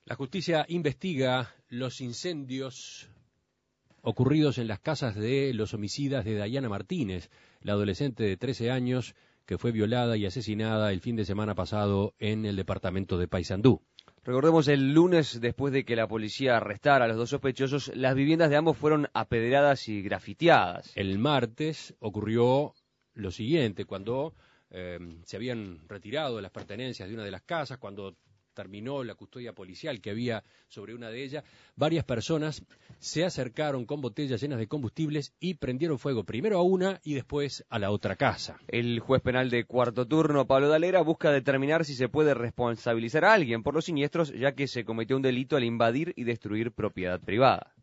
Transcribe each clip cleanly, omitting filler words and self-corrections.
La justicia investiga los incendios ocurridos en las casas de los homicidas de Dayana Martínez, la adolescente de 13 años que fue violada y asesinada el fin de semana pasado en el departamento de Paysandú. Recordemos, el lunes, después de que la policía arrestara a los dos sospechosos, las viviendas de ambos fueron apedreadas y grafiteadas. El martes ocurrió lo siguiente, cuando se habían retirado las pertenencias de una de las casas, cuando terminó la custodia policial que había sobre una de ellas, varias personas se acercaron con botellas llenas de combustibles y prendieron fuego primero a una y después a la otra casa. El juez penal de cuarto turno, Pablo Dalera, busca determinar si se puede responsabilizar a alguien por los siniestros, ya que se cometió un delito al invadir y destruir propiedad privada.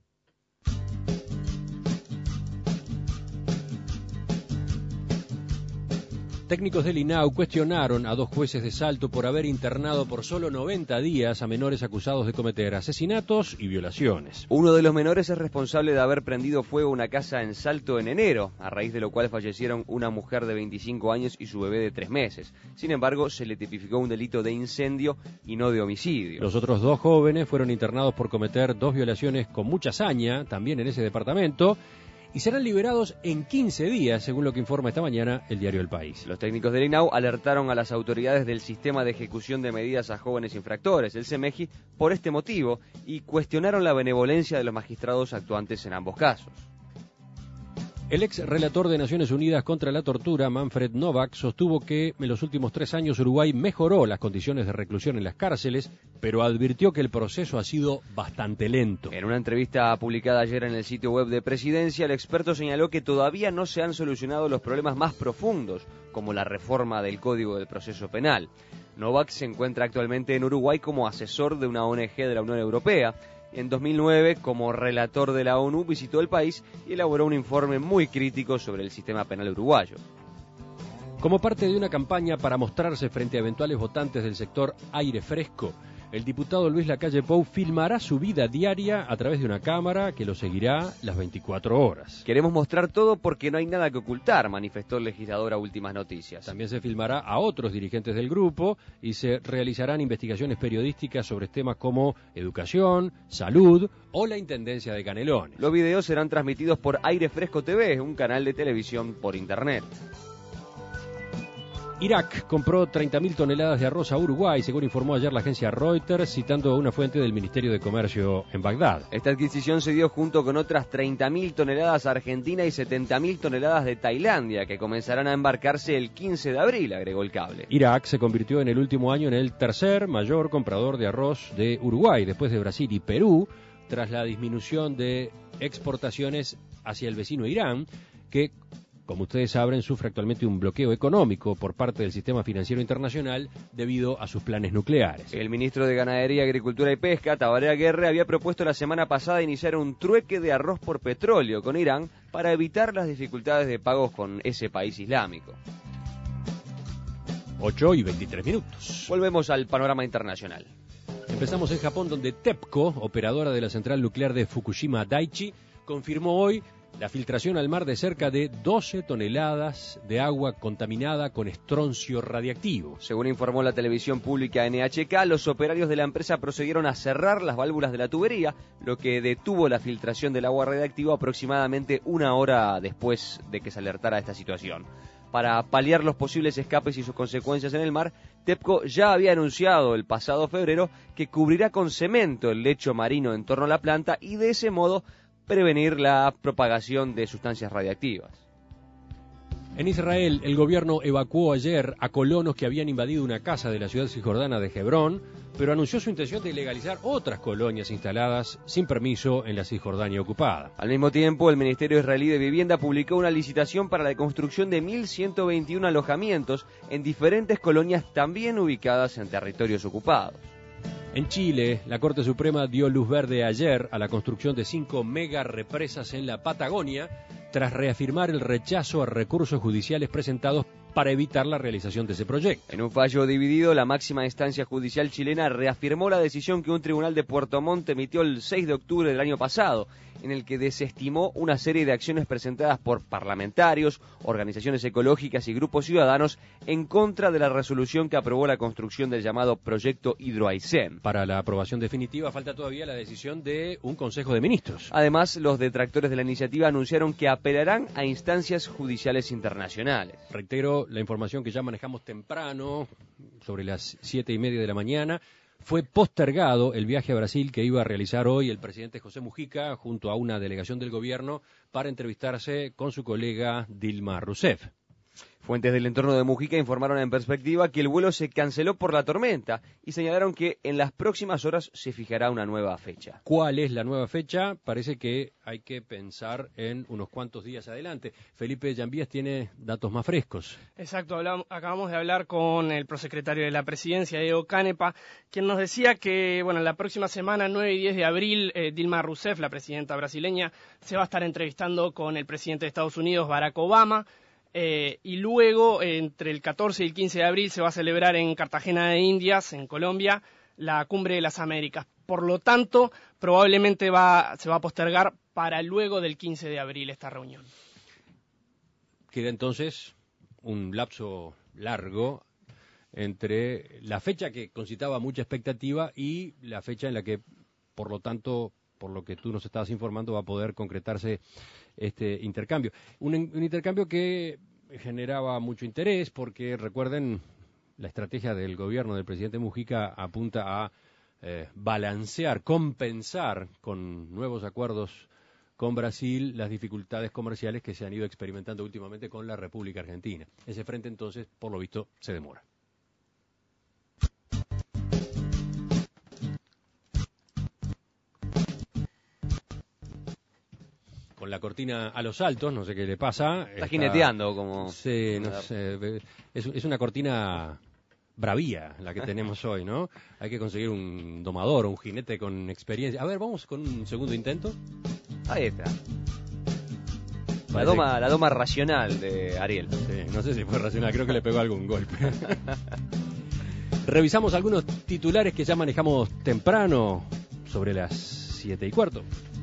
Técnicos del INAU cuestionaron a dos jueces de Salto por haber internado por solo 90 días a menores acusados de cometer asesinatos y violaciones. Uno de los menores es responsable de haber prendido fuego una casa en Salto en enero, a raíz de lo cual fallecieron una mujer de 25 años y su bebé de 3 meses. Sin embargo, se le tipificó un delito de incendio y no de homicidio. Los otros dos jóvenes fueron internados por cometer 2 violaciones con mucha saña, también en ese departamento, y serán liberados en 15 días, según lo que informa esta mañana el diario El País. Los técnicos del INAU alertaron a las autoridades del Sistema de Ejecución de Medidas a Jóvenes Infractores, el SEMEGI, por este motivo y cuestionaron la benevolencia de los magistrados actuantes en ambos casos. El ex relator de Naciones Unidas contra la tortura, Manfred Novak, sostuvo que en los últimos 3 años Uruguay mejoró las condiciones de reclusión en las cárceles, pero advirtió que el proceso ha sido bastante lento. En una entrevista publicada ayer en el sitio web de Presidencia, el experto señaló que todavía no se han solucionado los problemas más profundos, como la reforma del Código del Proceso Penal. Novak se encuentra actualmente en Uruguay como asesor de una ONG de la Unión Europea. En 2009, como relator de la ONU, visitó el país y elaboró un informe muy crítico sobre el sistema penal uruguayo. Como parte de una campaña para mostrarse frente a eventuales votantes del sector Aire Fresco, el diputado Luis Lacalle Pou filmará su vida diaria a través de una cámara que lo seguirá las 24 horas. Queremos mostrar todo porque no hay nada que ocultar, manifestó el legislador a Últimas Noticias. También se filmará a otros dirigentes del grupo y se realizarán investigaciones periodísticas sobre temas como educación, salud o la intendencia de Canelones. Los videos serán transmitidos por Aire Fresco TV, un canal de televisión por internet. Irak compró 30.000 toneladas de arroz a Uruguay, según informó ayer la agencia Reuters, citando a una fuente del Ministerio de Comercio en Bagdad. Esta adquisición se dio junto con otras 30.000 toneladas a Argentina y 70.000 toneladas de Tailandia, que comenzarán a embarcarse el 15 de abril, agregó el cable. Irak se convirtió en el último año en el tercer mayor comprador de arroz de Uruguay, después de Brasil y Perú, tras la disminución de exportaciones hacia el vecino Irán, que, como ustedes saben, sufre actualmente un bloqueo económico por parte del sistema financiero internacional debido a sus planes nucleares. El ministro de Ganadería, Agricultura y Pesca, Tabaré Aguirre, había propuesto la semana pasada iniciar un trueque de arroz por petróleo con Irán para evitar las dificultades de pagos con ese país islámico. 8:23. Volvemos al panorama internacional. Empezamos en Japón, donde TEPCO, operadora de la central nuclear de Fukushima Daiichi, confirmó hoy la filtración al mar de cerca de 12 toneladas de agua contaminada con estroncio radiactivo. Según informó la televisión pública NHK, los operarios de la empresa procedieron a cerrar las válvulas de la tubería, lo que detuvo la filtración del agua radiactiva aproximadamente 1 hora después de que se alertara esta situación. Para paliar los posibles escapes y sus consecuencias en el mar, TEPCO ya había anunciado el pasado febrero que cubrirá con cemento el lecho marino en torno a la planta y de ese modo prevenir la propagación de sustancias radiactivas. En Israel, el gobierno evacuó ayer a colonos que habían invadido una casa de la ciudad cisjordana de Hebrón, pero anunció su intención de legalizar otras colonias instaladas sin permiso en la Cisjordania ocupada. Al mismo tiempo, el Ministerio Israelí de Vivienda publicó una licitación para la construcción de 1.121 alojamientos en diferentes colonias también ubicadas en territorios ocupados. En Chile, la Corte Suprema dio luz verde ayer a la construcción de 5 mega represas en la Patagonia, tras reafirmar el rechazo a recursos judiciales presentados para evitar la realización de ese proyecto. En un fallo dividido, la máxima instancia judicial chilena reafirmó la decisión que un tribunal de Puerto Montt emitió el 6 de octubre del año pasado. en el que desestimó una serie de acciones presentadas por parlamentarios, organizaciones ecológicas y grupos ciudadanos en contra de la resolución que aprobó la construcción del llamado proyecto Hidroaicén. Para la aprobación definitiva falta todavía la decisión de un Consejo de Ministros. Además, los detractores de la iniciativa anunciaron que apelarán a instancias judiciales internacionales. Reitero la información que ya manejamos temprano, sobre las 7:30 de la mañana. Fue postergado el viaje a Brasil que iba a realizar hoy el presidente José Mujica junto a una delegación del gobierno para entrevistarse con su colega Dilma Rousseff. Fuentes del entorno de Mujica informaron en Perspectiva que el vuelo se canceló por la tormenta y señalaron que en las próximas horas se fijará una nueva fecha. ¿Cuál es la nueva fecha? Parece que hay que pensar en unos cuantos días adelante. Felipe Llambías tiene datos más frescos. Exacto, acabamos de hablar con el prosecretario de la Presidencia, Diego Canepa, quien nos decía que en la próxima semana, 9 y 10 de abril, Dilma Rousseff, la presidenta brasileña, se va a estar entrevistando con el presidente de Estados Unidos, Barack Obama. Y luego, entre el 14 y el 15 de abril, se va a celebrar en Cartagena de Indias, en Colombia, la Cumbre de las Américas. Por lo tanto, probablemente se va a postergar para luego del 15 de abril esta reunión. Queda entonces un lapso largo entre la fecha que concitaba mucha expectativa y la fecha en la que, por lo tanto, por lo que tú nos estabas informando, va a poder concretarse este intercambio. Un intercambio que generaba mucho interés porque, recuerden, la estrategia del gobierno del presidente Mujica apunta a balancear, compensar con nuevos acuerdos con Brasil las dificultades comerciales que se han ido experimentando últimamente con la República Argentina. Ese frente, entonces, por lo visto, se demora. Con la cortina a los altos, no sé qué le pasa. Está jineteando como... Sí, no sé, es una cortina bravía la que tenemos hoy, ¿no? Hay que conseguir un domador, un jinete con experiencia. A ver, vamos con un segundo intento. Ahí está. La doma racional de Ariel. Sí, no sé si fue racional, creo que le pegó algún golpe. Revisamos algunos titulares que ya manejamos temprano, sobre las 7:15.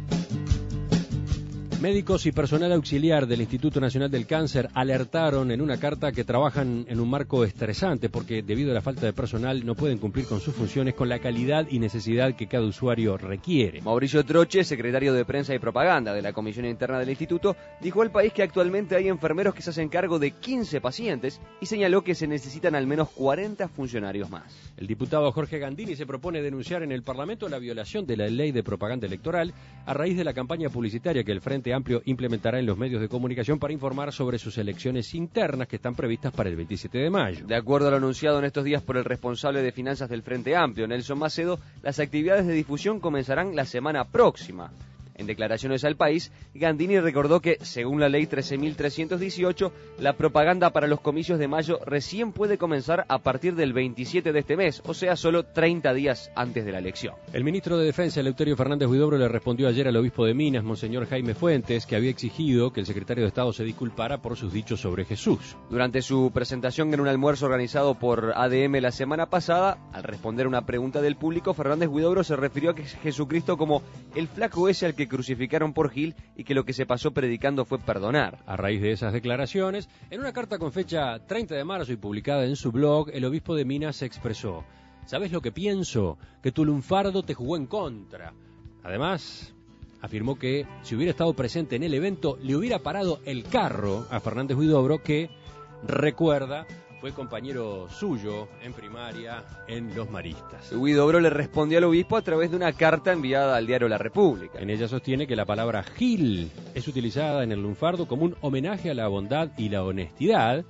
Médicos y personal auxiliar del Instituto Nacional del Cáncer alertaron en una carta que trabajan en un marco estresante porque debido a la falta de personal no pueden cumplir con sus funciones con la calidad y necesidad que cada usuario requiere. Mauricio Troche, secretario de Prensa y Propaganda de la Comisión Interna del Instituto, dijo al país que actualmente hay enfermeros que se hacen cargo de 15 pacientes y señaló que se necesitan al menos 40 funcionarios más. El diputado Jorge Gandini se propone denunciar en el Parlamento la violación de la ley de propaganda electoral a raíz de la campaña publicitaria que el Frente Amplio implementará en los medios de comunicación para informar sobre sus elecciones internas que están previstas para el 27 de mayo. De acuerdo a lo anunciado en estos días por el responsable de finanzas del Frente Amplio, Nelson Macedo, las actividades de difusión comenzarán la semana próxima. En declaraciones al país, Gandini recordó que, según la ley 13.318, la propaganda para los comicios de mayo recién puede comenzar a partir del 27 de este mes, o sea, solo 30 días antes de la elección. El ministro de Defensa, Eleuterio Fernández Huidobro, le respondió ayer al obispo de Minas, Monseñor Jaime Fuentes, que había exigido que el secretario de Estado se disculpara por sus dichos sobre Jesús. Durante su presentación en un almuerzo organizado por ADM la semana pasada, al responder una pregunta del público, Fernández Huidobro se refirió a Jesucristo como el flaco ese al que crucificaron por Gil y que lo que se pasó predicando fue perdonar. A raíz de esas declaraciones, en una carta con fecha 30 de marzo y publicada en su blog, el obispo de Minas se expresó: ¿sabes lo que pienso? Que tu lunfardo te jugó en contra. Además, afirmó que si hubiera estado presente en el evento, le hubiera parado el carro a Fernández Huidobro, que, recuerda, fue compañero suyo en primaria en Los Maristas. Huidobro le respondió al obispo a través de una carta enviada al diario La República. En ella sostiene que la palabra Gil es utilizada en el lunfardo como un homenaje a la bondad y la honestidad,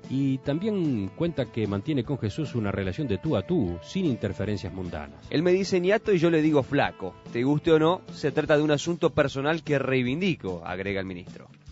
y también cuenta que mantiene con Jesús una relación de tú a tú, sin interferencias mundanas. Él me dice ñato y yo le digo flaco. Te guste o no, se trata de un asunto personal que reivindico, agrega el ministro.